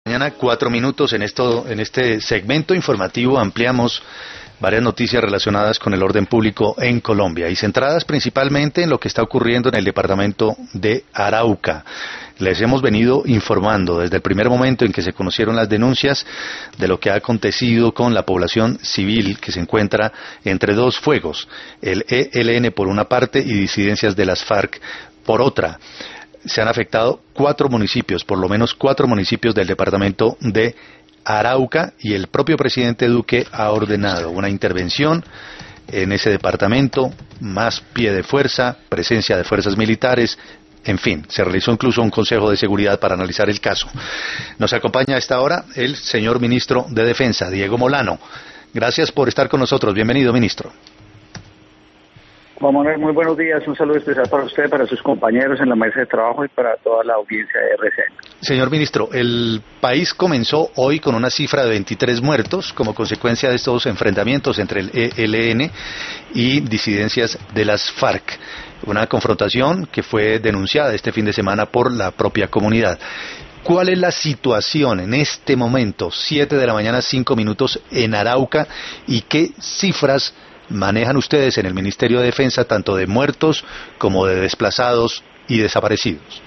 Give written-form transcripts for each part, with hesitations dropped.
Mañana 4 minutos en este segmento informativo ampliamos varias noticias relacionadas con el orden público en Colombia y centradas principalmente en lo que está ocurriendo en el departamento de Arauca. Les hemos venido informando desde el primer momento en que se conocieron las denuncias de lo que ha acontecido con la población civil que se encuentra entre dos fuegos, el ELN por una parte y disidencias de las FARC por otra. Se han afectado 4 municipios, por lo menos 4 municipios del departamento de Arauca, y el propio presidente Duque ha ordenado una intervención en ese departamento, más pie de fuerza, presencia de fuerzas militares, en fin, se realizó incluso un consejo de seguridad para analizar el caso. Nos acompaña a esta hora el señor ministro de Defensa, Diego Molano. Gracias por estar con nosotros. Bienvenido, ministro. Juan Manuel, muy buenos días. Un saludo especial para usted, para sus compañeros en la mesa de trabajo y para toda la audiencia de RCN. Señor ministro, el país comenzó hoy con una cifra de 23 muertos como consecuencia de estos enfrentamientos entre el ELN y disidencias de las FARC. Una confrontación que fue denunciada este fin de semana por la propia comunidad. ¿Cuál es la situación en este momento, 7 de la mañana, 5 minutos, en Arauca, y qué cifras manejan ustedes en el Ministerio de Defensa, tanto de muertos como de desplazados y desaparecidos?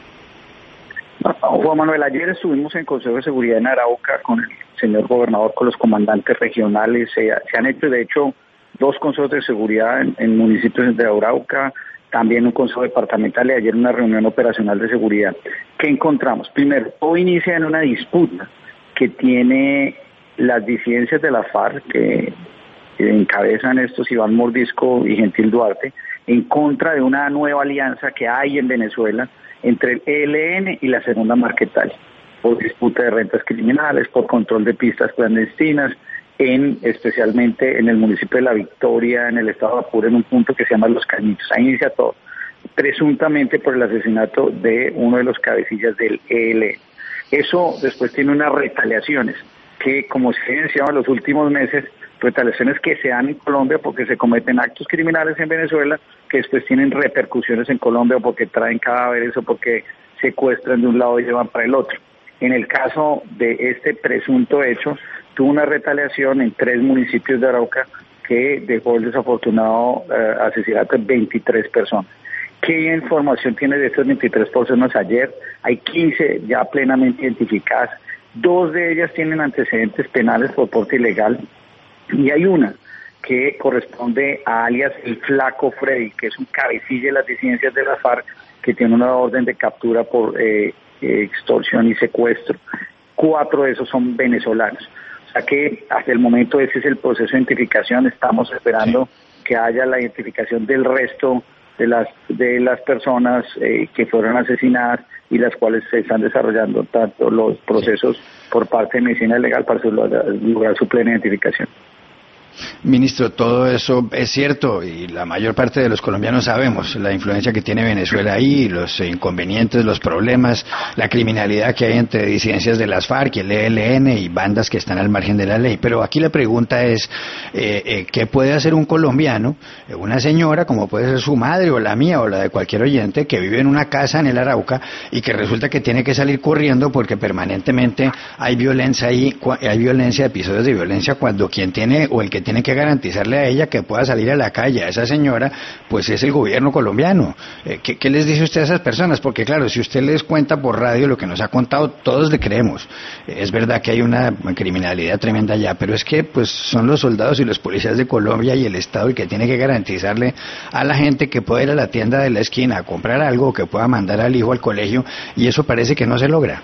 Juan Manuel, ayer estuvimos en Consejo de Seguridad en Arauca con el señor gobernador, con los comandantes regionales. Se han hecho, de hecho, 2 consejos de seguridad en municipios de Arauca, también un consejo departamental y ayer una reunión operacional de seguridad. ¿Qué encontramos? Primero, hoy inicia en una disputa que tiene las disidencias de la FARC, que encabezan estos Iván Mordisco y Gentil Duarte, en contra de una nueva alianza que hay en Venezuela entre el ELN y la Segunda Marquetalia, por disputa de rentas criminales, por control de pistas clandestinas, especialmente en el municipio de La Victoria, en el estado de Apure, en un punto que se llama Los Cañitos. Ahí inicia todo, presuntamente por el asesinato de uno de los cabecillas del ELN. Eso después tiene unas retaliaciones que, como se ha evidenciado en los últimos meses, retaliaciones que se dan en Colombia porque se cometen actos criminales en Venezuela que después tienen repercusiones en Colombia, o porque traen cadáveres o porque secuestran de un lado y llevan para el otro. En el caso de este presunto hecho, tuvo una retaliación en 3 municipios de Arauca que dejó el desafortunado asesinato de 23 personas. ¿Qué información tiene de estas 23 personas? Ayer hay 15 ya plenamente identificadas. 2 de ellas tienen antecedentes penales por porte ilegal, y hay una que corresponde a alias el Flaco Freddy, que es un cabecilla de las disidencias de la FARC, que tiene una orden de captura por extorsión y secuestro. 4 de esos son venezolanos. O sea que hasta el momento ese es el proceso de identificación. Estamos esperando que haya la identificación del resto de las personas que fueron asesinadas, y las cuales se están desarrollando tanto los procesos por parte de Medicina Legal para lograr su plena identificación. Ministro, todo eso es cierto y la mayor parte de los colombianos sabemos la influencia que tiene Venezuela ahí, los inconvenientes, los problemas, la criminalidad que hay entre disidencias de las FARC y el ELN y bandas que están al margen de la ley. Pero aquí la pregunta es, ¿qué puede hacer un colombiano, una señora como puede ser su madre o la mía o la de cualquier oyente, que vive en una casa en el Arauca y que resulta que tiene que salir corriendo porque permanentemente hay violencia ahí, hay violencia, episodios de violencia, cuando quien tiene o el que tiene que garantizarle a ella que pueda salir a la calle, a esa señora, pues es el gobierno colombiano? ¿Qué les dice usted a esas personas? Porque claro, si usted les cuenta por radio lo que nos ha contado, todos le creemos. Es verdad que hay una criminalidad tremenda allá, pero es que pues son los soldados y los policías de Colombia y el Estado el que tiene que garantizarle a la gente que pueda ir a la tienda de la esquina a comprar algo, o que pueda mandar al hijo al colegio, y eso parece que no se logra.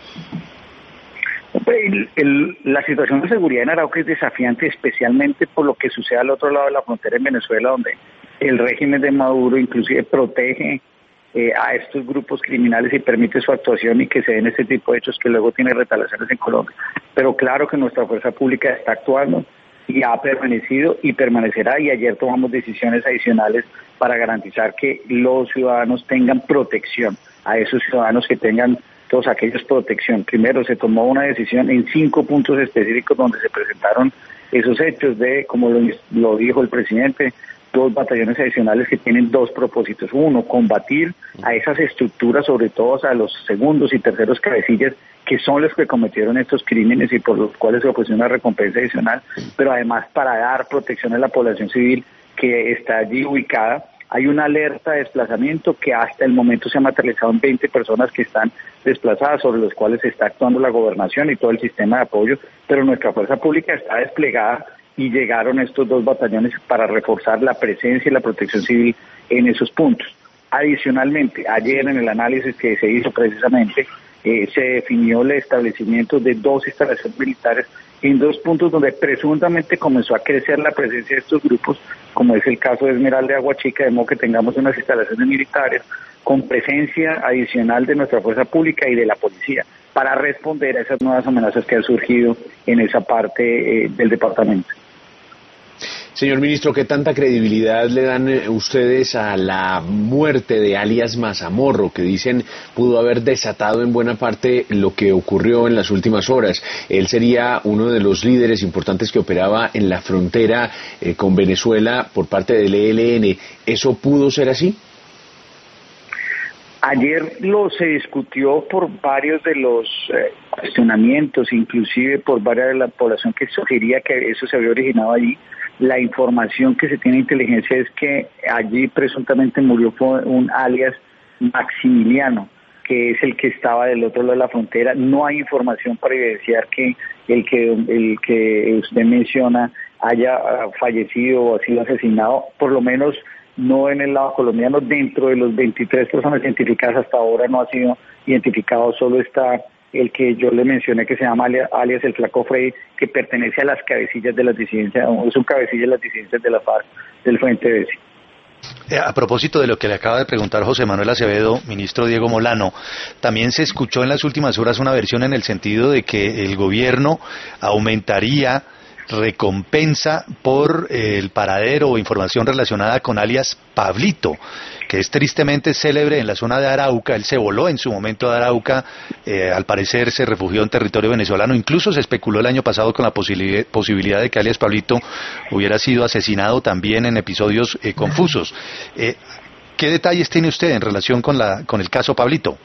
La situación de seguridad en Arauca es desafiante, especialmente por lo que sucede al otro lado de la frontera en Venezuela, donde el régimen de Maduro inclusive protege a estos grupos criminales y permite su actuación, y que se den este tipo de hechos que luego tiene retaliaciones en Colombia. Pero claro que nuestra fuerza pública está actuando y ha permanecido y permanecerá, y ayer tomamos decisiones adicionales para garantizar que los ciudadanos tengan protección, a esos ciudadanos que tengan todos aquellos protección. Primero se tomó una decisión en 5 puntos específicos donde se presentaron esos hechos de, como lo dijo el presidente, 2 batallones adicionales que tienen 2 propósitos. Uno, combatir a esas estructuras, sobre todo a los segundos y terceros cabecillas que son los que cometieron estos crímenes y por los cuales se ofreció una recompensa adicional, pero además para dar protección a la población civil que está allí ubicada. Hay una alerta de desplazamiento que hasta el momento se ha materializado en 20 personas que están desplazadas, sobre los cuales está actuando la gobernación y todo el sistema de apoyo, pero nuestra fuerza pública está desplegada y llegaron estos 2 batallones para reforzar la presencia y la protección civil en esos puntos. Adicionalmente, ayer en el análisis que se hizo precisamente, se definió el establecimiento de 2 instalaciones militares en 2 puntos donde presuntamente comenzó a crecer la presencia de estos grupos, como es el caso de Esmeralda y Agua Chica, de modo que tengamos unas instalaciones militares con presencia adicional de nuestra fuerza pública y de la policía para responder a esas nuevas amenazas que han surgido en esa parte del departamento. Señor ministro, ¿qué tanta credibilidad le dan ustedes a la muerte de alias Mazamorro, que dicen pudo haber desatado en buena parte lo que ocurrió en las últimas horas? Él sería uno de los líderes importantes que operaba en la frontera con Venezuela por parte del ELN. ¿Eso pudo ser así? Ayer se discutió por varios de los cuestionamientos, inclusive por varias de la población que sugería que eso se había originado allí. La información que se tiene de inteligencia es que allí presuntamente murió un alias Maximiliano, que es el que estaba del otro lado de la frontera. No hay información para evidenciar que el que usted menciona haya fallecido o ha sido asesinado, por lo menos no en el lado colombiano. Dentro de los 23 personas identificadas hasta ahora no ha sido identificado, solo está el que yo le mencioné, que se llama alias el Flaco Frey, que pertenece a las cabecillas de las disidencias, es un cabecilla de las disidencias de la FARC del Frente de Besi. A propósito de lo que le acaba de preguntar José Manuel Acevedo, ministro Diego Molano, también se escuchó en las últimas horas una versión en el sentido de que el gobierno aumentaría recompensa por el paradero o información relacionada con alias Pablito, que es tristemente célebre en la zona de Arauca. Él se voló en su momento de Arauca, al parecer se refugió en territorio venezolano. Incluso se especuló el año pasado con la posibilidad de que alias Pablito hubiera sido asesinado también en episodios confusos. ¿Qué detalles tiene usted en relación con el caso Pablito?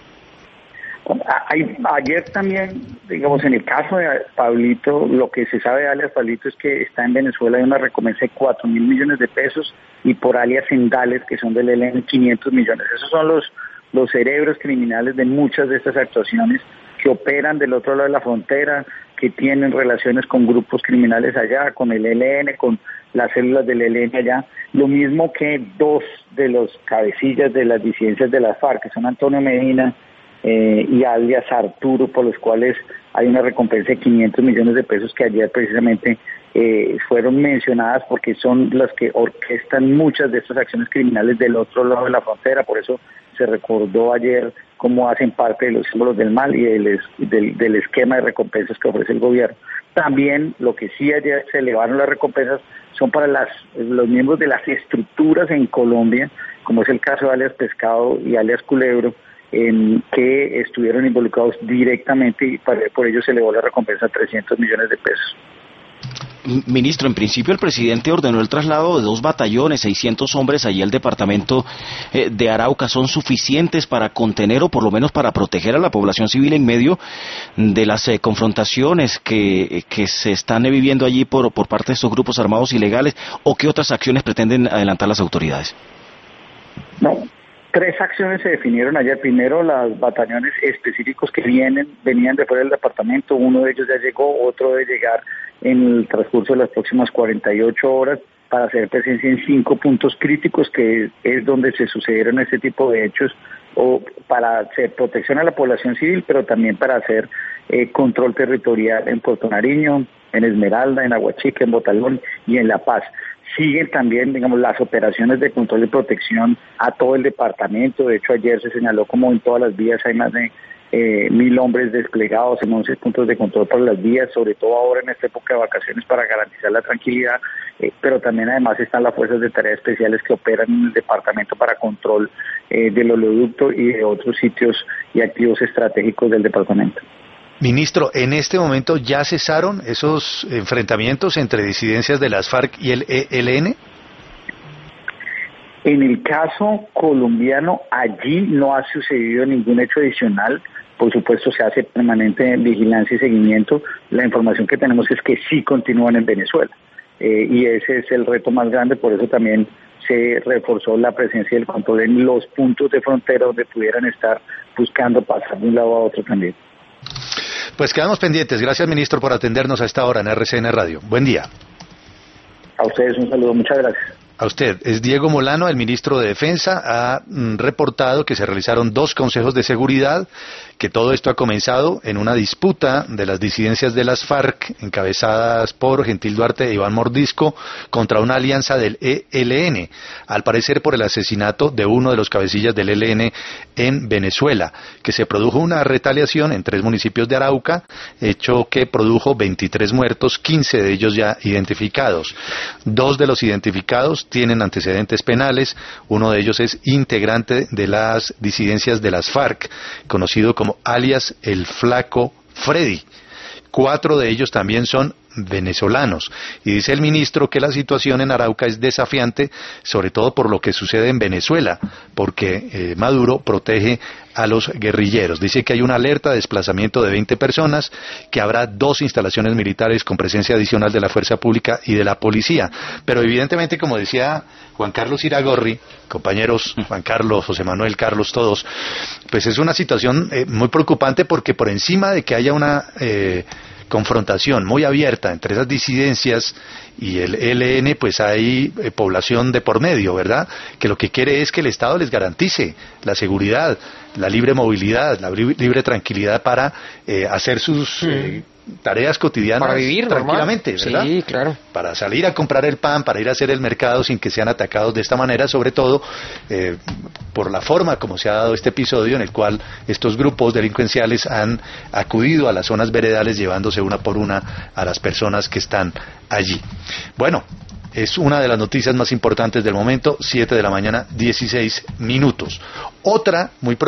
Ayer también, digamos, en el caso de Pablito, lo que se sabe de alias Pablito es que está en Venezuela, hay una recompensa de 4.000 millones de pesos, y por alias Sendales, que son del ELN, 500 millones. Esos son los cerebros criminales de muchas de estas actuaciones que operan del otro lado de la frontera, que tienen relaciones con grupos criminales allá, con el ELN, con las células del ELN allá. Lo mismo que 2 de los cabecillas de las disidencias de la FARC, que son Antonio Medina y alias Arturo, por los cuales hay una recompensa de 500 millones de pesos que ayer precisamente fueron mencionadas, porque son las que orquestan muchas de estas acciones criminales del otro lado de la frontera. Por eso se recordó ayer cómo hacen parte de los símbolos del mal y del esquema de recompensas que ofrece el gobierno. También lo que sí ayer se elevaron las recompensas son para los miembros de las estructuras en Colombia, como es el caso de alias Pescado y alias Culebro, que estuvieron involucrados directamente, y por ello se elevó la recompensa a 300 millones de pesos. Ministro, en principio el presidente ordenó el traslado de 2 batallones, 600 hombres allí al departamento de Arauca. ¿Son suficientes para contener o por lo menos para proteger a la población civil en medio de las confrontaciones que se están viviendo allí por parte de estos grupos armados ilegales? ¿O qué otras acciones pretenden adelantar las autoridades? No. 3 acciones se definieron ayer. Primero, los batallones específicos que venían de fuera del departamento. Uno de ellos ya llegó, otro debe llegar en el transcurso de las próximas 48 horas para hacer presencia en 5 puntos críticos, que es donde se sucedieron este tipo de hechos, o para hacer protección a la población civil, pero también para hacer control territorial en Puerto Nariño, en Esmeralda, en Agua Chica, en Botalón y en La Paz. Siguen también, digamos, las operaciones de control y protección a todo el departamento. De hecho, ayer se señaló como en todas las vías hay más de 1.000 hombres desplegados en 11 puntos de control para las vías, sobre todo ahora en esta época de vacaciones, para garantizar la tranquilidad, pero también además están las fuerzas de tareas especiales que operan en el departamento para control del oleoducto y de otros sitios y activos estratégicos del departamento. Ministro, ¿en este momento ya cesaron esos enfrentamientos entre disidencias de las FARC y el ELN? En el caso colombiano, allí no ha sucedido ningún hecho adicional. por supuesto se hace permanente vigilancia y seguimiento. La información que tenemos es que sí continúan en Venezuela, y ese es el reto más grande. Por eso también se reforzó la presencia del control en los puntos de frontera donde pudieran estar buscando pasar de un lado a otro también. Pues quedamos pendientes. Gracias, ministro, por atendernos a esta hora en RCN Radio. Buen día. A ustedes un saludo, muchas gracias. A usted. Es Diego Molano, el ministro de Defensa, ha reportado que se realizaron 2 consejos de seguridad, que todo esto ha comenzado en una disputa de las disidencias de las FARC, encabezadas por Gentil Duarte e Iván Mordisco, contra una alianza del ELN, al parecer por el asesinato de uno de los cabecillas del ELN en Venezuela, que se produjo una retaliación en 3 municipios de Arauca, hecho que produjo 23 muertos, 15 de ellos ya identificados. 2 de los identificados tienen antecedentes penales, uno de ellos es integrante de las disidencias de las FARC, conocido como alias el Flaco Freddy. 4 de ellos también son venezolanos. Y dice el ministro que la situación en Arauca es desafiante, sobre todo por lo que sucede en Venezuela, porque Maduro protege a los guerrilleros. Dice que hay una alerta de desplazamiento de 20 personas, que habrá 2 instalaciones militares con presencia adicional de la fuerza pública y de la policía. Pero evidentemente, como decía Juan Carlos Iragorri, compañeros Juan Carlos, José Manuel, Carlos, todos, pues es una situación muy preocupante, porque por encima de que haya una confrontación muy abierta entre esas disidencias y el ELN, pues hay población de por medio, ¿verdad? Que lo que quiere es que el Estado les garantice la seguridad, la libre movilidad, la libre tranquilidad para hacer sus tareas cotidianas para vivir tranquilamente, normal. ¿verdad? Sí, claro. Para salir a comprar el pan, para ir a hacer el mercado sin que sean atacados de esta manera, sobre todo por la forma como se ha dado este episodio, en el cual estos grupos delincuenciales han acudido a las zonas veredales llevándose una por una a las personas que están allí. Bueno, es una de las noticias más importantes del momento, 7 de la mañana, 16 minutos. Otra muy